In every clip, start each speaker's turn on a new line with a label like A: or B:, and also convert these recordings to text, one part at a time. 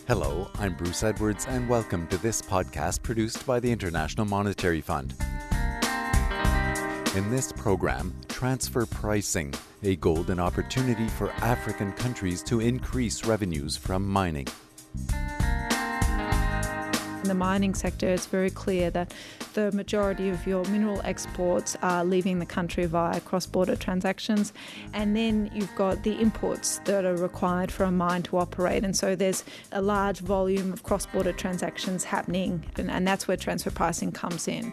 A: Hello, I'm Bruce Edwards, and welcome to this podcast produced by the International Monetary Fund. In this program, transfer pricing, a golden opportunity for African countries to increase revenues from mining.
B: In the mining sector, it's very clear that the majority of your mineral exports are leaving the country via cross-border transactions, and then you've got the imports that are required for a mine to operate, and so there's a large volume of cross-border transactions happening, and that's where transfer pricing comes in.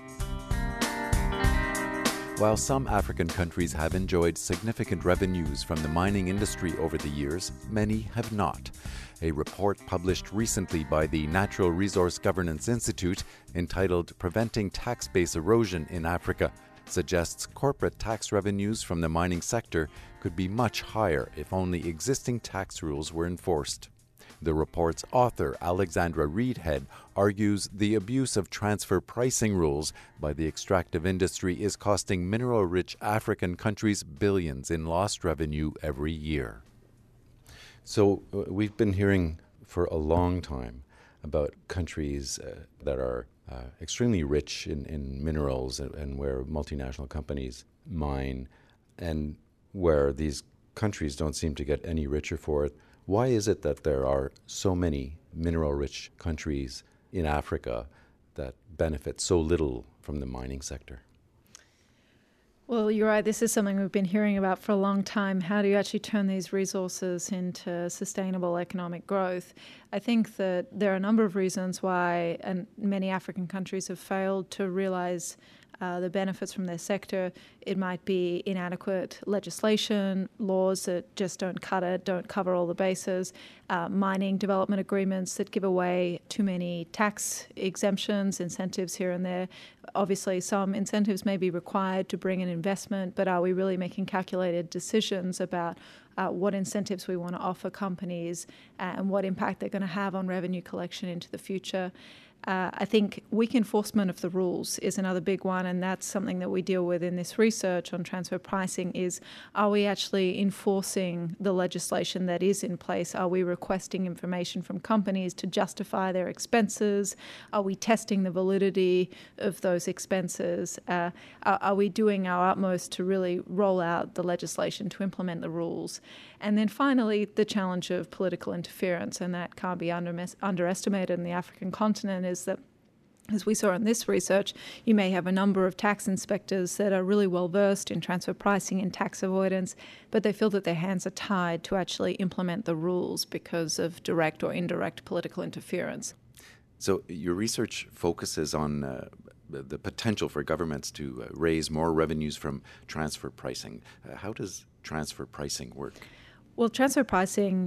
A: While some African countries have enjoyed significant revenues from the mining industry over the years, many have not. A report published recently by the Natural Resource Governance Institute entitled Preventing Tax Base Erosion in Africa suggests corporate tax revenues from the mining sector could be much higher if only existing tax rules were enforced. The report's author, Alexandra Reedhead, argues the abuse of transfer pricing rules by the extractive industry is costing mineral-rich African countries billions in lost revenue every year. So we've been hearing for a long time about countries that are extremely rich in minerals and where multinational companies mine, and where these countries don't seem to get any richer for it. Why is it that there are so many mineral-rich countries in Africa that benefit so little from the mining sector?
B: Well, you're right. This is something we've been hearing about for a long time. How do you actually turn these resources into sustainable economic growth? I think that there are a number of reasons why many African countries have failed to realize the benefits from their sector. It might be inadequate legislation, laws that just don't cut it, don't cover all the bases, mining development agreements that give away too many tax exemptions, incentives here and there. Obviously, some incentives may be required to bring in investment, but are we really making calculated decisions about what incentives we want to offer companies and what impact they're going to have on revenue collection into the future? I think weak enforcement of the rules is another big one, and that's something that we deal with in this research on transfer pricing is, are we actually enforcing the legislation that is in place? Are we requesting information from companies to justify their expenses? Are we testing the validity of those expenses? Are we doing our utmost to really roll out the legislation to implement the rules? And then finally, the challenge of political interference, and that can't be underestimated in the African continent, is that, as we saw in this research, you may have a number of tax inspectors that are really well versed in transfer pricing and tax avoidance, but they feel that their hands are tied to actually implement the rules because of direct or indirect political interference.
A: So your research focuses on the potential for governments to raise more revenues from transfer pricing. How does transfer pricing work?
B: Well, transfer pricing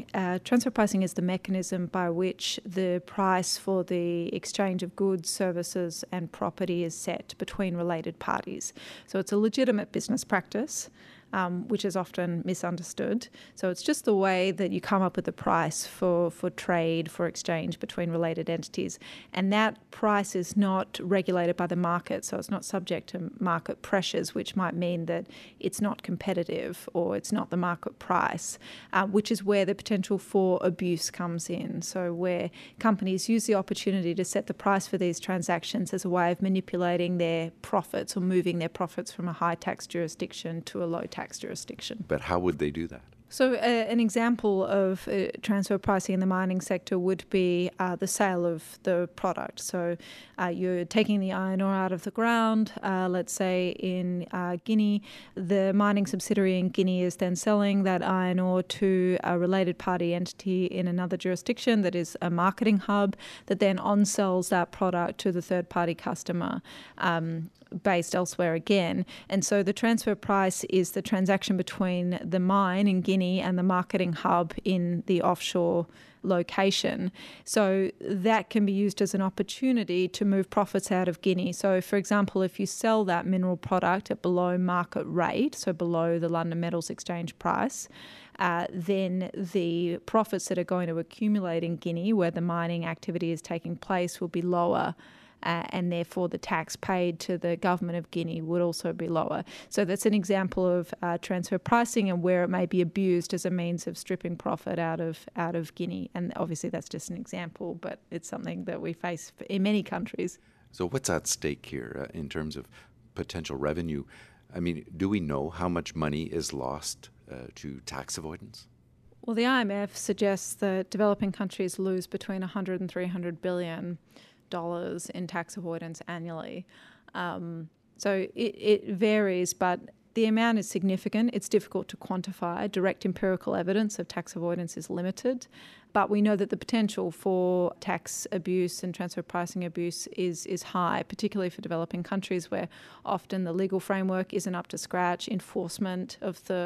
B: is the mechanism by which the price for the exchange of goods, services and property is set between related parties. So it's a legitimate business practice, which is often misunderstood. So it's just the way that you come up with the price for trade, for exchange between related entities. And that price is not regulated by the market, so it's not subject to market pressures, which might mean that it's not competitive or it's not the market price, which is where the potential for abuse comes in. So where companies use the opportunity to set the price for these transactions as a way of manipulating their profits or moving their profits from a high tax jurisdiction to a low tax jurisdiction.
A: But how would they do that?
B: So an example of transfer pricing in the mining sector would be the sale of the product. So you're taking the iron ore out of the ground, let's say in Guinea. The mining subsidiary in Guinea is then selling that iron ore to a related party entity in another jurisdiction that is a marketing hub that then on-sells that product to the third-party customer based elsewhere again. And so the transfer price is the transaction between the mine in Guinea and the marketing hub in the offshore location. So that can be used as an opportunity to move profits out of Guinea. So, for example, if you sell that mineral product at below market rate, so below the London Metals Exchange price, then the profits that are going to accumulate in Guinea, where the mining activity is taking place, will be lower and therefore the tax paid to the government of Guinea would also be lower. So that's an example of transfer pricing and where it may be abused as a means of stripping profit out of Guinea. And obviously that's just an example, but it's something that we face in many countries.
A: So what's at stake here in terms of potential revenue? I mean, do we know how much money is lost to tax avoidance?
B: Well, the IMF suggests that developing countries lose between $100 and $300 billion in tax avoidance annually. So it varies, but the amount is significant. It's difficult to quantify. Direct empirical evidence of tax avoidance is limited, but we know that the potential for tax abuse and transfer pricing abuse is high, particularly for developing countries where often the legal framework isn't up to scratch, enforcement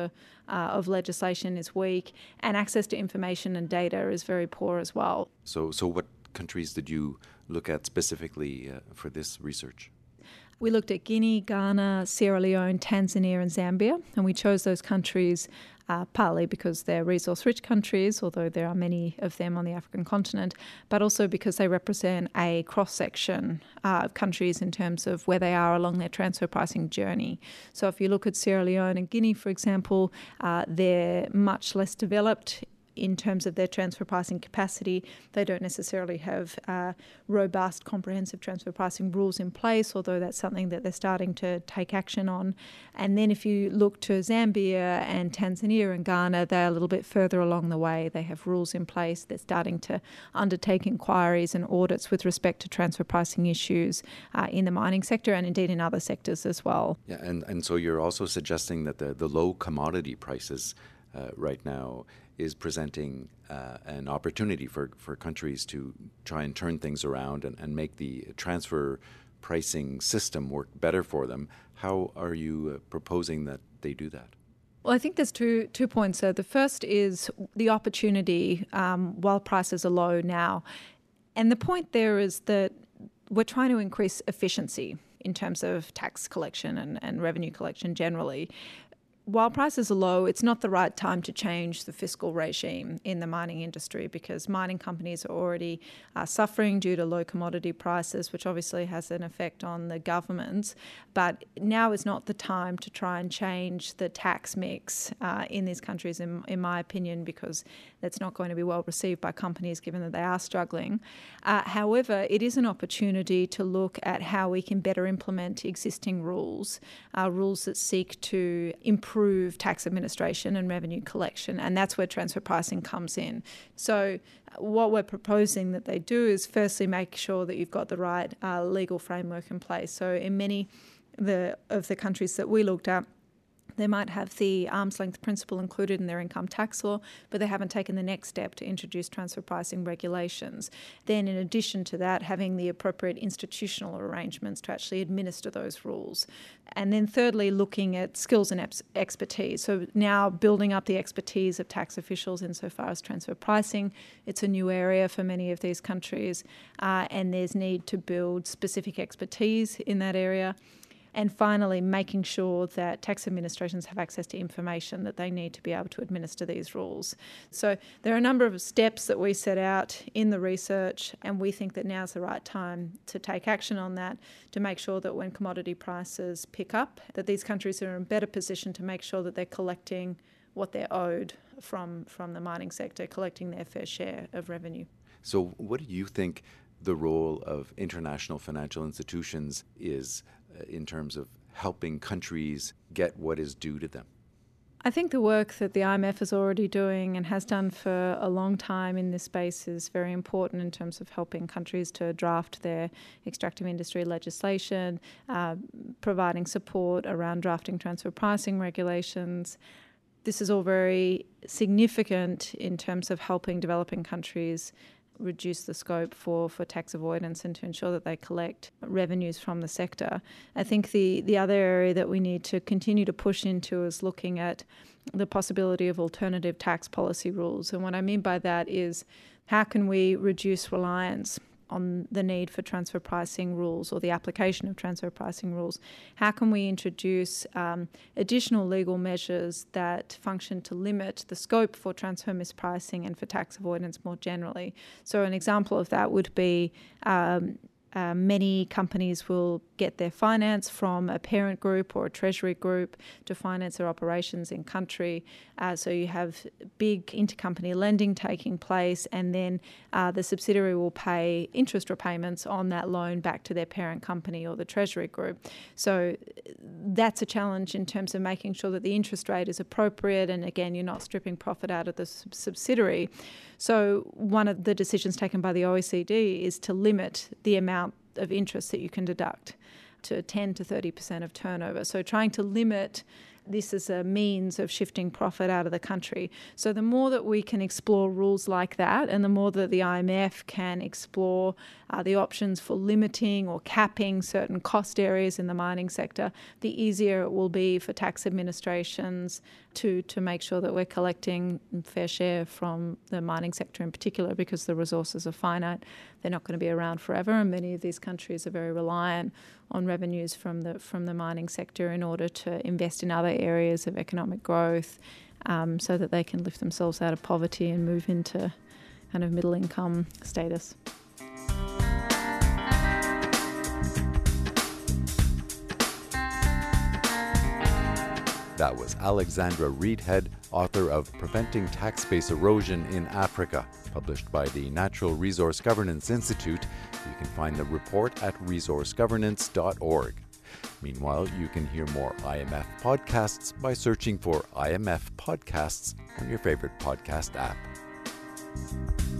B: of legislation is weak, and access to information and data is very poor as well.
A: So what countries did you look at specifically for this research?
B: We looked at Guinea, Ghana, Sierra Leone, Tanzania and Zambia, and we chose those countries partly because they're resource-rich countries, although there are many of them on the African continent, but also because they represent a cross-section of countries in terms of where they are along their transfer pricing journey. So if you look at Sierra Leone and Guinea, for example, they're much less developed in terms of their transfer pricing capacity. They don't necessarily have robust, comprehensive transfer pricing rules in place, although that's something that they're starting to take action on. And then if you look to Zambia and Tanzania and Ghana, they're a little bit further along the way. They have rules in place. They're starting to undertake inquiries and audits with respect to transfer pricing issues in the mining sector and indeed in other sectors as well.
A: Yeah, and so you're also suggesting that the low commodity prices right now is presenting an opportunity for countries to try and turn things around and make the transfer pricing system work better for them. How are you proposing that they do that?
B: Well, I think there's two points there. The first is the opportunity while prices are low now. And the point there is that we're trying to increase efficiency in terms of tax collection and revenue collection generally. While prices are low, it's not the right time to change the fiscal regime in the mining industry because mining companies are already suffering due to low commodity prices, which obviously has an effect on the governments. But now is not the time to try and change the tax mix in these countries, in my opinion, because that's not going to be well received by companies given that they are struggling. However, it is an opportunity to look at how we can better implement existing rules that seek to improve tax administration and revenue collection, and that's where transfer pricing comes in. So what we're proposing that they do is firstly make sure that you've got the right legal framework in place. So in many of the countries that we looked at, they might have the arm's length principle included in their income tax law, but they haven't taken the next step to introduce transfer pricing regulations. Then in addition to that, having the appropriate institutional arrangements to actually administer those rules. And then thirdly, looking at skills and expertise. So now building up the expertise of tax officials insofar as transfer pricing. It's a new area for many of these countries, and there's need to build specific expertise in that area. And finally, making sure that tax administrations have access to information that they need to be able to administer these rules. So there are a number of steps that we set out in the research, and we think that now's the right time to take action on that, to make sure that when commodity prices pick up, that these countries are in a better position to make sure that they're collecting what they're owed from the mining sector, collecting their fair share of revenue.
A: So what do you think the role of international financial institutions is in terms of helping countries get what is due to them?
B: I think the work that the IMF is already doing and has done for a long time in this space is very important in terms of helping countries to draft their extractive industry legislation, providing support around drafting transfer pricing regulations. This is all very significant in terms of helping developing countries reduce the scope for tax avoidance and to ensure that they collect revenues from the sector. I think the other area that we need to continue to push into is looking at the possibility of alternative tax policy rules. And what I mean by that is how can we reduce reliance on the need for transfer pricing rules or the application of transfer pricing rules? How can we introduce additional legal measures that function to limit the scope for transfer mispricing and for tax avoidance more generally? So an example of that would be Many companies will get their finance from a parent group or a treasury group to finance their operations in country. So you have big intercompany lending taking place, and then the subsidiary will pay interest repayments on that loan back to their parent company or the treasury group. So that's a challenge in terms of making sure that the interest rate is appropriate, and again, you're not stripping profit out of the subsidiary. So one of the decisions taken by the OECD is to limit the amount of interest that you can deduct to 10 to 30% of turnover. So trying to limit this as a means of shifting profit out of the country. So the more that we can explore rules like that, and the more that the IMF can explore the options for limiting or capping certain cost areas in the mining sector, the easier it will be for tax administrations to make sure that we're collecting a fair share from the mining sector in particular, because the resources are finite. They're not going to be around forever, and many of these countries are very reliant on revenues from the mining sector in order to invest in other areas of economic growth, so that they can lift themselves out of poverty and move into kind of middle income status.
A: That was Alexandra Reedhead, author of Preventing Tax Base Erosion in Africa, published by the Natural Resource Governance Institute. You can find the report at resourcegovernance.org. Meanwhile, you can hear more IMF podcasts by searching for IMF Podcasts on your favorite podcast app.